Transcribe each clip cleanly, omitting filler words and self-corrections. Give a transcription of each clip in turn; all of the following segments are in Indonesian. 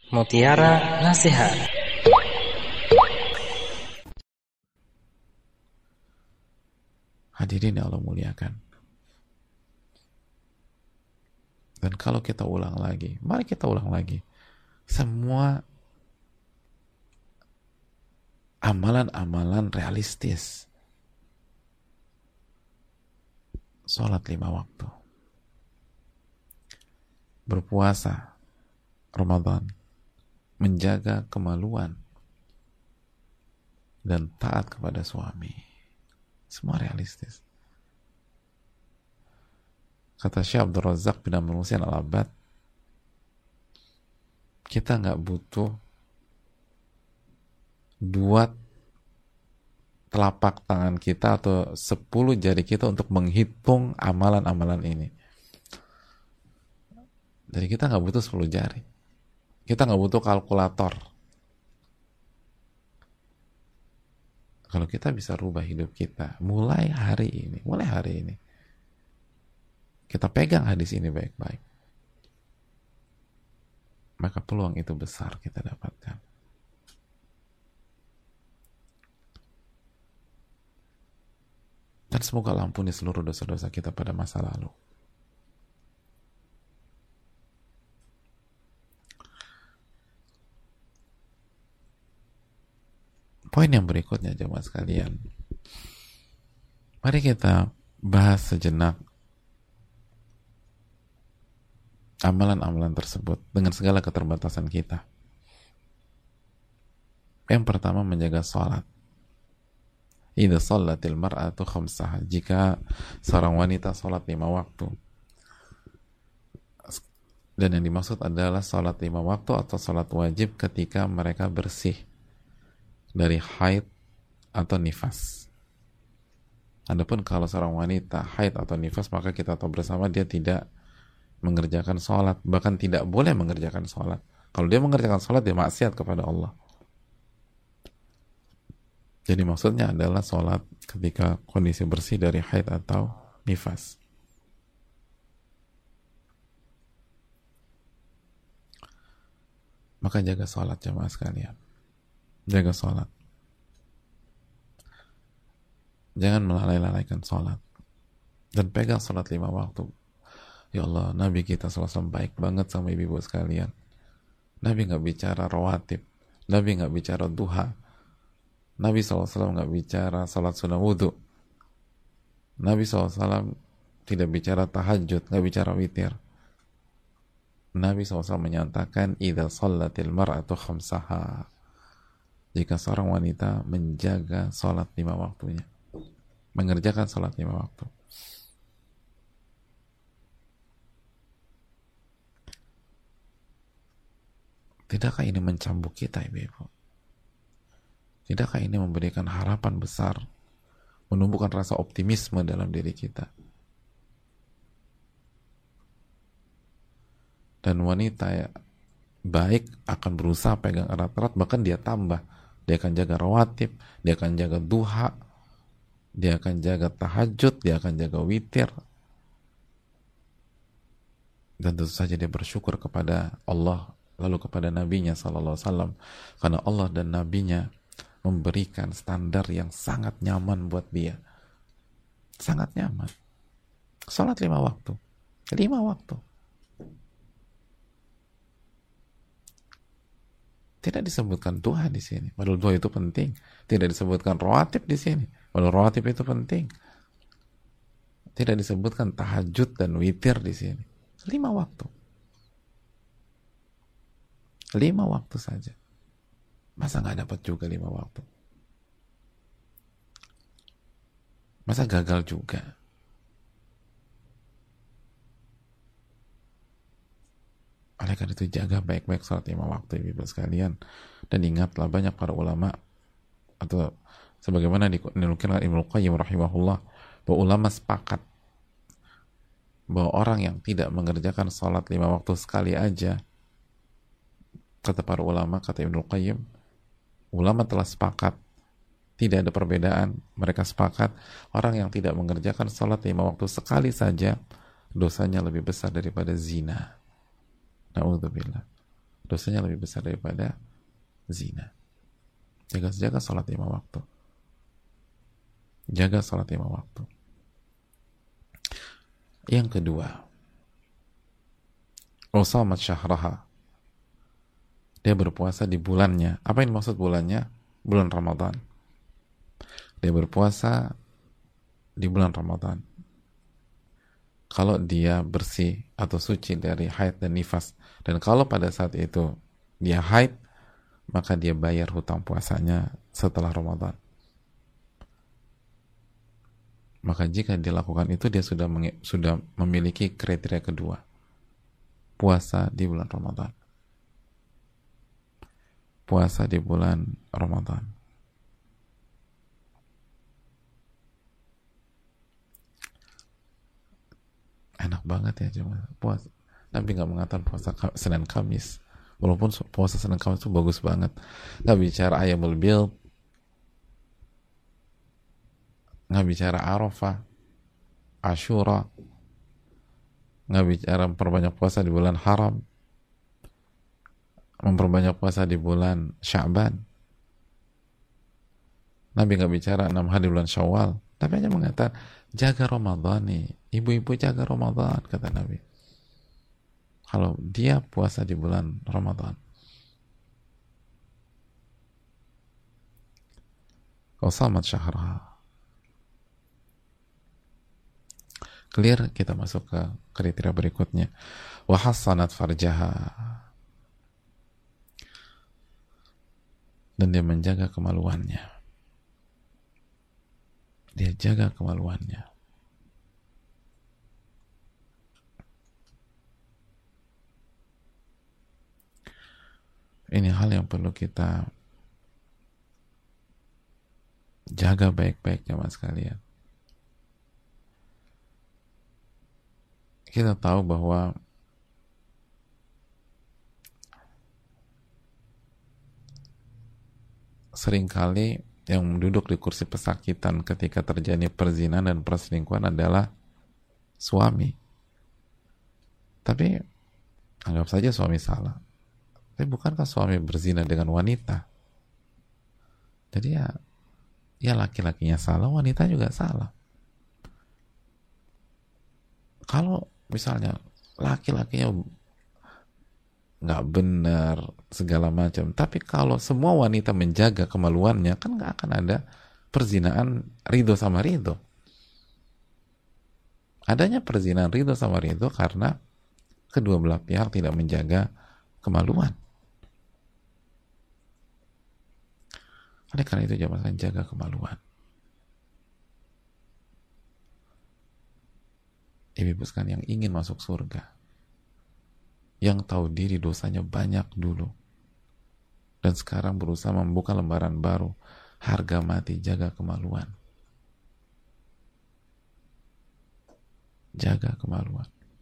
Mutiara Nasihat. Hadirin yang Allah muliakan. Dan kalau kita ulang lagi, mari kita ulang lagi. Semua amalan-amalan realistis. Sholat 5 waktu. Berpuasa Ramadan. Menjaga kemaluan. Dan taat kepada suami. Semua realistis. Kata Syekh Abdul Razak bin Abdul Muhsin Al-Abbad, kita nggak butuh 2 telapak tangan kita atau 10 jari kita untuk menghitung amalan-amalan ini. Jadi kita nggak butuh 10 jari. Kita nggak butuh kalkulator. Kalau kita bisa rubah hidup kita mulai hari ini, kita pegang hadis ini baik-baik, maka peluang itu besar kita dapatkan. Dan semoga Allah ampuni seluruh dosa-dosa kita pada masa lalu. Poin yang berikutnya, jemaah sekalian, mari kita bahas sejenak amalan-amalan tersebut dengan segala keterbatasan kita. Yang pertama, menjaga sholat. Idza shallatil mar'atu khamsaha, jika seorang wanita sholat 5 waktu. Dan yang dimaksud adalah sholat 5 waktu atau sholat wajib ketika mereka bersih dari haid atau nifas. Adapun kalau seorang wanita haid atau nifas, maka kita tahu bersama dia tidak mengerjakan sholat, bahkan tidak boleh mengerjakan sholat. Kalau dia mengerjakan sholat, dia maksiat kepada Allah. Jadi maksudnya adalah sholat ketika kondisi bersih dari haid atau nifas. Maka jaga sholat, jemaah sekalian. Jaga sholat. Jangan melalaikan sholat. Dan pegang sholat 5 waktu. Ya Allah, Nabi kita SAW baik banget sama ibu-ibu sekalian. Nabi nggak bicara rawatib. Nabi nggak bicara duha. Nabi SAW nggak bicara salat sunnah wudhu. Nabi SAW tidak bicara tahajud, nggak bicara witir. Nabi SAW menyatakan idza shallatil mar'atu khamsaha, jika seorang wanita menjaga salat 5 waktunya, mengerjakan salat 5 waktu. Tidakkah ini mencambuk kita, ibu-ibu? Tidakkah ini memberikan harapan besar, menumbuhkan rasa optimisme dalam diri kita? Dan wanita ya, baik akan berusaha pegang erat-erat, bahkan dia tambah. Dia akan jaga rawatib, dia akan jaga duha, dia akan jaga tahajud, dia akan jaga witir. Dan tentu saja dia bersyukur kepada Allah, lalu kepada Nabi-Nya SAW, karena Allah dan Nabi-Nya memberikan standar yang sangat nyaman buat dia. Sangat nyaman. Salat 5 waktu. 5 waktu. Tidak disebutkan duha di sini. Padahal duha itu penting. Tidak disebutkan rawatib di sini. Padahal rawatib itu penting. Tidak disebutkan tahajud dan witir di sini. 5 waktu. 5 waktu saja. Masa nggak dapat juga 5 waktu? Masa gagal juga? Oleh karena itu jaga baik-baik salat 5 waktu, ibu sekalian. Dan ingatlah, banyak para ulama, atau sebagaimana dinukilkan Ibnu Qayyim rahimahullah, bahwa ulama sepakat bahwa orang yang tidak mengerjakan salat 5 waktu sekali aja, kata para ulama, kata Ibnu Qayyim, ulama telah sepakat, tidak ada perbedaan, mereka sepakat orang yang tidak mengerjakan salat 5 waktu sekali saja dosanya lebih besar daripada zina. Na'udzubillah. dosanya lebih besar daripada zina. Jaga sholat 5 waktu. Jaga sholat 5 waktu. Yang kedua, usamat syahraha. Dia berpuasa di bulannya. Apa yang maksud bulannya? Bulan Ramadan. Dia berpuasa di bulan Ramadan. Kalau dia bersih atau suci dari haid dan nifas, dan kalau pada saat itu dia haid, maka dia bayar hutang puasanya setelah Ramadan. Maka jika dia lakukan itu, dia sudah memiliki kriteria kedua, puasa di bulan Ramadan. Puasa di bulan Ramadan. Enak banget ya cuma puasa. Nabi nggak mengatakan puasa Senin Kamis, walaupun puasa Senin Kamis itu bagus banget. Nggak bicara Ayyamul Bid, nggak bicara Arafah, Ashura, nggak bicara memperbanyak puasa di bulan haram, memperbanyak puasa di bulan Sya'ban. Nabi nggak bicara 6 hari di bulan Syawal, tapi hanya mengatakan jaga Ramadan nih, ibu-ibu jaga Ramadan, kata Nabi. Kalau dia puasa di bulan Ramadan, usamat syahraha. Clear? Kita masuk ke kriteria berikutnya. Wa hassanat farjaha. Dan dia menjaga kemaluannya. Dia jaga kemaluannya. Ini hal yang perlu kita jaga baik-baik ya mas kalian. Kita tahu bahwa seringkali yang duduk di kursi pesakitan ketika terjadi perzinahan dan perselingkuhan adalah suami. Tapi anggap saja suami salah. Tapi bukankah suami berzina dengan wanita? Jadi ya laki-lakinya salah, wanita juga salah. Kalau misalnya laki-lakinya nggak benar segala macam, tapi kalau semua wanita menjaga kemaluannya, kan nggak akan ada perzinaan ridho sama ridho. Adanya perzinaan ridho sama ridho karena kedua belah pihak tidak menjaga kemaluan. Oleh karena itu jangan jaga kemaluan. Ibu-ibu sekalian yang ingin masuk surga, yang tahu diri dosanya banyak dulu, dan sekarang berusaha membuka lembaran baru, harga mati, jaga kemaluan. Jaga kemaluan.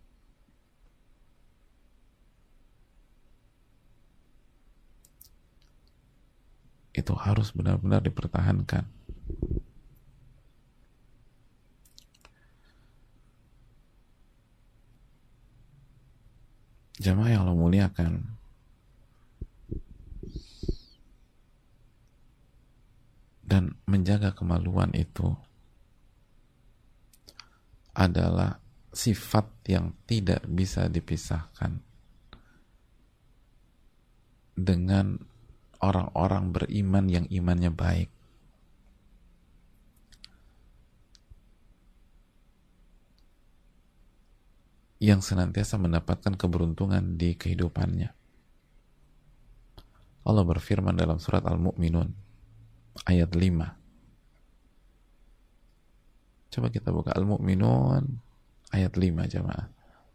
Itu harus benar-benar dipertahankan. Jamaah yang Allah muliakan, dan menjaga kemaluan itu adalah sifat yang tidak bisa dipisahkan dengan orang-orang beriman yang imannya baik. Yang senantiasa mendapatkan keberuntungan di kehidupannya. Allah berfirman dalam surat Al-Mu'minun ayat 5. Coba kita buka Al-Mu'minun ayat 5 jamaah.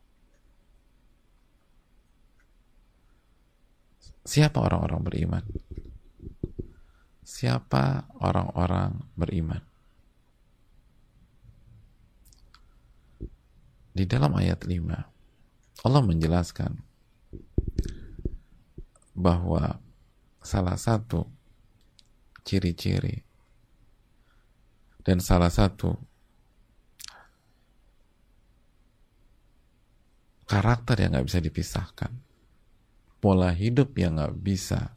Siapa orang-orang beriman? Siapa orang-orang beriman? Di dalam ayat 5 Allah menjelaskan bahwa salah satu ciri-ciri dan salah satu karakter yang gak bisa dipisahkan pola hidup yang nggak bisa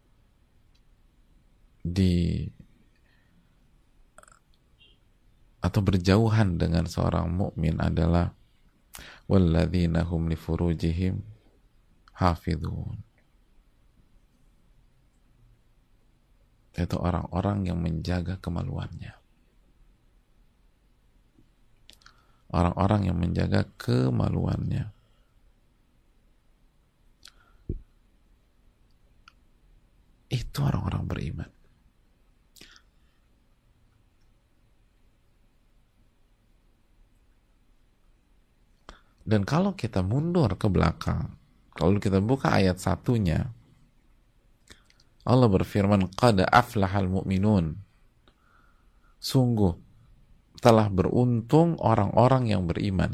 atau berjauhan dengan seorang mukmin adalah walladzina hum li furujihim hafidhun, yaitu orang-orang yang menjaga kemaluannya, orang-orang yang menjaga kemaluannya. Itu orang-orang beriman. Dan kalau kita mundur ke belakang, kalau kita buka ayat satunya, Allah berfirman, qad aflahal mu'minun, sungguh telah beruntung orang-orang yang beriman.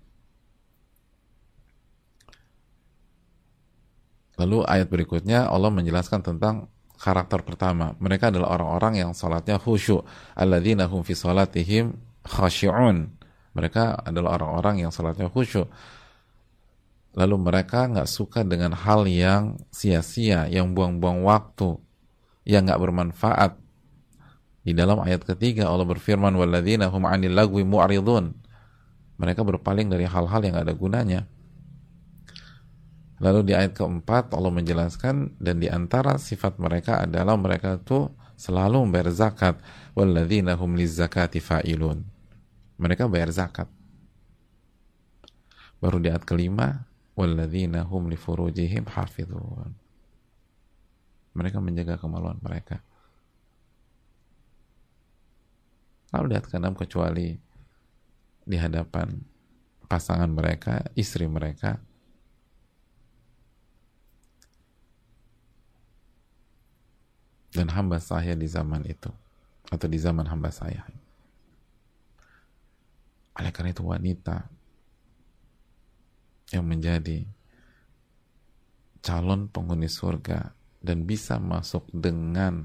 Lalu ayat berikutnya Allah menjelaskan tentang karakter pertama. Mereka adalah orang-orang yang salatnya khusyuk. Alladzina hum fi salatihim khashi'un. Mereka adalah orang-orang yang salatnya khusyuk. Lalu mereka nggak suka dengan hal yang sia-sia, yang buang-buang waktu, yang nggak bermanfaat. Di dalam ayat ketiga Allah berfirman, walladzina hum 'anil lagwi mu'ridun. Mereka berpaling dari hal-hal yang nggak ada gunanya. Lalu di ayat keempat Allah menjelaskan, dan di antara sifat mereka adalah mereka itu selalu membayar zakat. Walladzina hum lizzakati fa'ilun. Mereka bayar zakat. Baru di ayat kelima, walladzina hum li furujihim hafidhun. Mereka menjaga kemaluan mereka. Lalu di ayat ke-6, kecuali di hadapan pasangan mereka, istri mereka, dan hamba saya di zaman itu, atau di zaman hamba saya. Oleh karena itu wanita yang menjadi calon penghuni surga dan bisa masuk dengan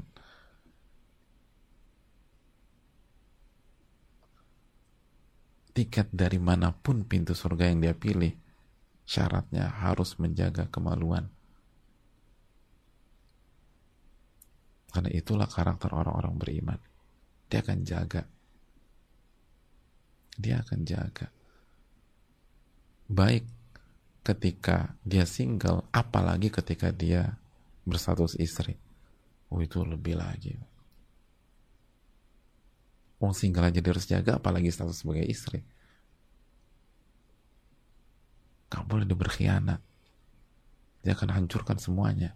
tiket dari manapun pintu surga yang dia pilih, syaratnya harus menjaga kemaluan. Karena itulah karakter orang-orang beriman. Dia akan jaga. Dia akan jaga. Baik ketika dia single, apalagi ketika dia berstatus istri. Oh, itu lebih lagi. Wong single aja dia harus jaga, apalagi status sebagai istri. Gak boleh dia berkhianat. Dia akan hancurkan semuanya.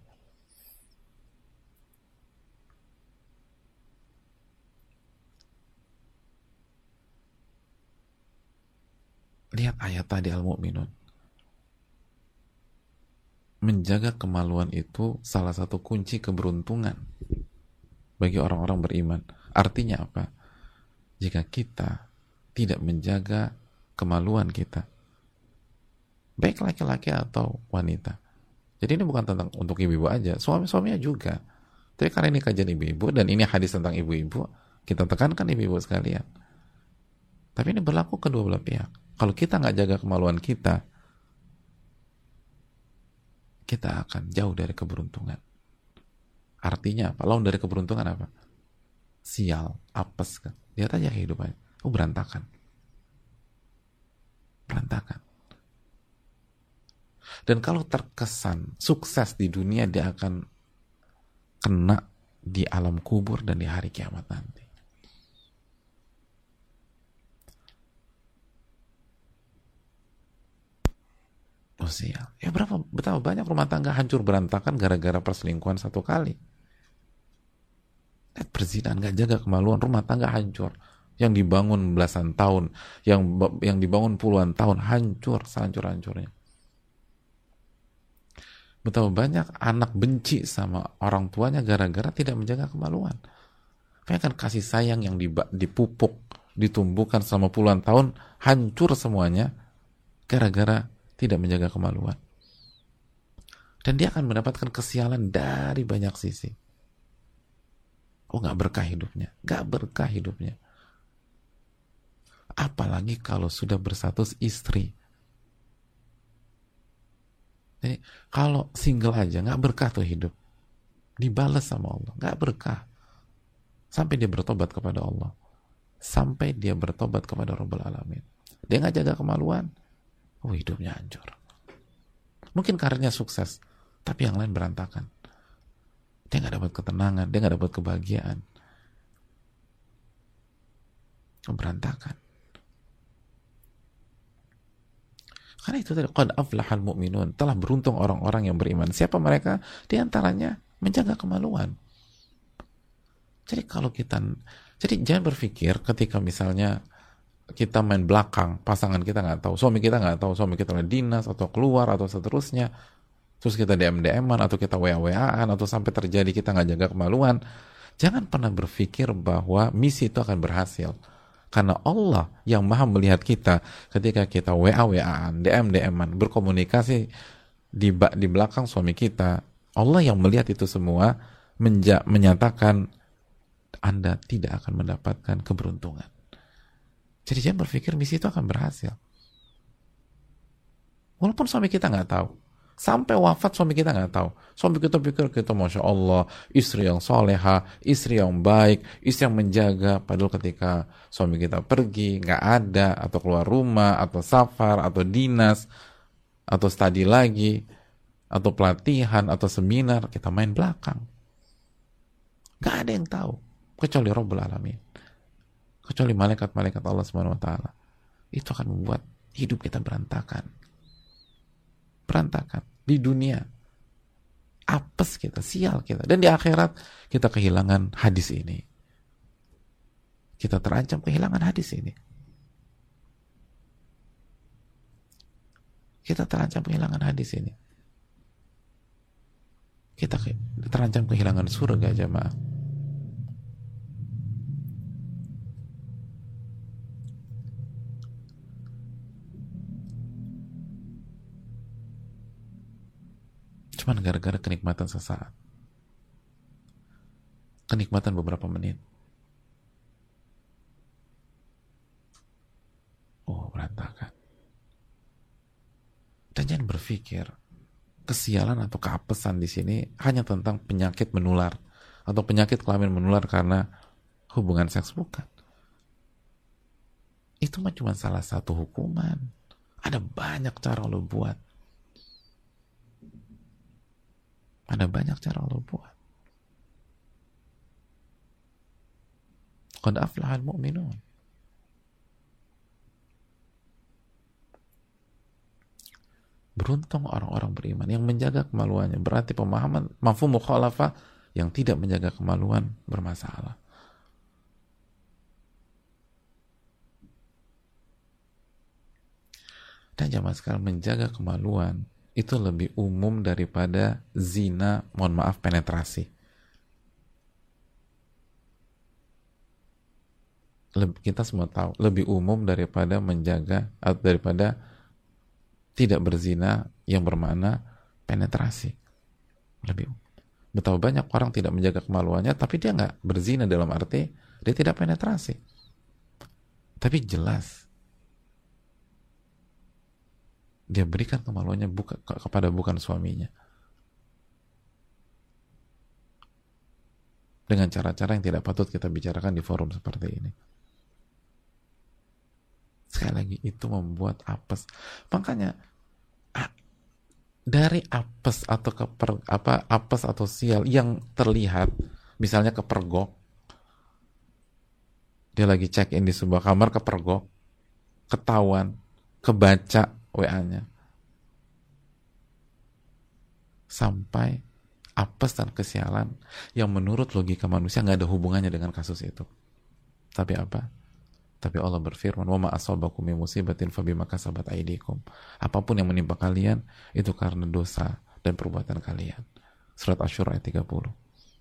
Lihat ayat tadi Al-Mu'minun. Menjaga kemaluan itu salah satu kunci keberuntungan bagi orang-orang beriman. Artinya apa? Jika kita tidak menjaga kemaluan kita, baik laki-laki atau wanita. Jadi ini bukan tentang untuk ibu-ibu aja, suami-suaminya juga. Tapi karena ini kajian ibu-ibu dan ini hadis tentang ibu-ibu, kita tekankan ibu-ibu sekalian. Tapi ini berlaku kedua belah pihak. Kalau kita nggak jaga kemaluan kita, kita akan jauh dari keberuntungan. Artinya apa? Lawan dari keberuntungan apa? Sial, apes kan. Lihat aja kehidupannya. Oh, berantakan. Berantakan. Dan kalau terkesan sukses di dunia, dia akan kena di alam kubur dan di hari kiamat nanti. Oh sial. Ya betapa banyak rumah tangga hancur berantakan gara-gara perselingkuhan satu kali. Perzinahan, gak jaga kemaluan, rumah tangga hancur. Yang dibangun belasan tahun, yang dibangun puluhan tahun, hancur sehancur-hancurnya. Betapa banyak anak benci sama orang tuanya gara-gara tidak menjaga kemaluan. Kan kasih sayang yang dipupuk, ditumbuhkan selama puluhan tahun, hancur semuanya gara-gara tidak menjaga kemaluan. Dan dia akan mendapatkan kesialan dari banyak sisi. Oh, gak berkah hidupnya. Gak berkah hidupnya. Apalagi kalau sudah berstatus istri. Jadi kalau single aja nggak berkah tuh hidup, dibalas sama Allah, nggak berkah. Sampai dia bertobat kepada Allah, sampai dia bertobat kepada Rabbul Alamin. Dia nggak jaga kemaluan, oh hidupnya hancur. Mungkin karirnya sukses, tapi yang lain berantakan. Dia nggak dapat ketenangan, dia nggak dapat kebahagiaan, berantakan. Karena itu tadi, qad aflahal mu'minun, telah beruntung orang-orang yang beriman. Siapa mereka? Di antaranya menjaga kemaluan. Jadi jangan berpikir ketika misalnya kita main belakang, pasangan kita nggak tahu, suami kita nggak tahu, suami kita lagi dinas atau keluar atau seterusnya, terus kita DM-an atau kita WA-WA-an atau sampai terjadi kita nggak jaga kemaluan. Jangan pernah berpikir bahwa misi itu akan berhasil. Karena Allah yang maha melihat kita ketika kita WA-WA-an, DM-an, berkomunikasi di belakang suami kita. Allah yang melihat itu semua menyatakan Anda tidak akan mendapatkan keberuntungan. Jadi jangan berpikir misi itu akan berhasil. Walaupun suami kita nggak tahu. Sampai wafat suami kita nggak tahu. Suami kita pikir kita Masya Allah, istri yang soleha, istri yang baik, istri yang menjaga. Padahal ketika suami kita pergi, nggak ada, atau keluar rumah, atau safar, atau dinas, atau studi lagi, atau pelatihan, atau seminar, kita main belakang. Nggak ada yang tahu, kecuali Rabbul Alamin. Kecuali malaikat-malaikat Allah SWT. Itu akan membuat hidup kita berantakan di dunia, apes kita, sial kita, dan di akhirat kita kehilangan hadis ini, kita terancam kehilangan hadis ini, kita terancam kehilangan hadis ini, kita terancam kehilangan surga jamaah. Cuman gara-gara kenikmatan sesaat, kenikmatan beberapa menit, oh berantakan. Dan jangan berpikir kesialan atau keapesan di sini hanya tentang penyakit menular atau penyakit kelamin menular karena hubungan seks, bukan. Itu mah cuma salah satu hukuman. Ada banyak cara lo buat. Ada banyak cara Allah buat. Qad aflahal mu'minun. Beruntung orang-orang beriman yang menjaga kemaluannya. Berarti pemahaman mafhum mukhalafah yang tidak menjaga kemaluan bermasalah. Dan zaman sekarang menjaga kemaluan itu lebih umum daripada zina, mohon maaf, penetrasi. Kita semua tahu, lebih umum daripada menjaga, atau daripada tidak berzina yang bermakna penetrasi. Lebih umum. Betapa banyak orang tidak menjaga kemaluannya, tapi dia nggak berzina dalam arti dia tidak penetrasi. Tapi jelas dia berikan kemaluannya kepada bukan suaminya, dengan cara-cara yang tidak patut kita bicarakan di forum seperti ini. Sekali lagi, itu membuat apes. Makanya dari apes atau apes atau sial yang terlihat, misalnya kepergok, dia lagi check in di sebuah kamar, kepergok, ketahuan, kebaca WA-nya, sampai apes dan kesialan yang menurut logika manusia nggak ada hubungannya dengan kasus itu. Tapi apa? Tapi Allah berfirman, "Wa ma asabakum min musibatin fabima kasabat aydikum." Apapun yang menimpa kalian itu karena dosa dan perbuatan kalian. Surat Asy-Syura ayat 30.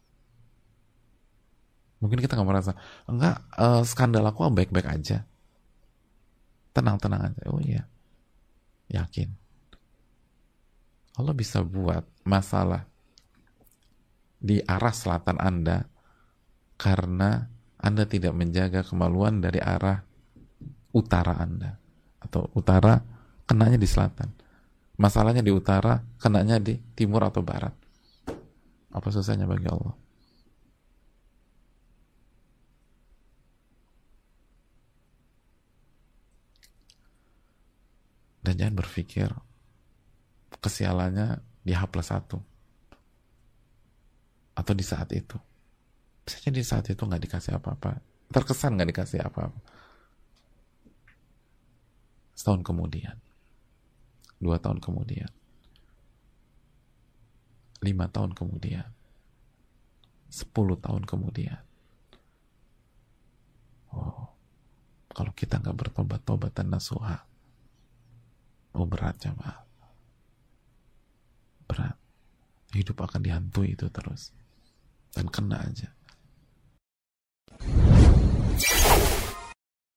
Mungkin kita nggak merasa, enggak, skandal aku baik-baik aja, tenang-tenang aja. Oh iya, yakin Allah bisa buat masalah di arah selatan Anda karena Anda tidak menjaga kemaluan dari arah utara Anda, atau utara kenanya di selatan. Masalahnya di utara, kenanya di timur atau barat. Apa susahnya bagi Allah? Dan jangan berpikir kesialannya di H+1 atau di saat itu. Bisa jadi di saat itu nggak dikasih apa-apa, terkesan nggak dikasih apa-apa. Setahun kemudian, 2 tahun kemudian, 5 tahun kemudian, 10 tahun kemudian. Oh, kalau kita nggak bertobat-tobat dan nasuha, oh berat jamaah, berat. Hidup akan dihantui itu terus dan kena aja.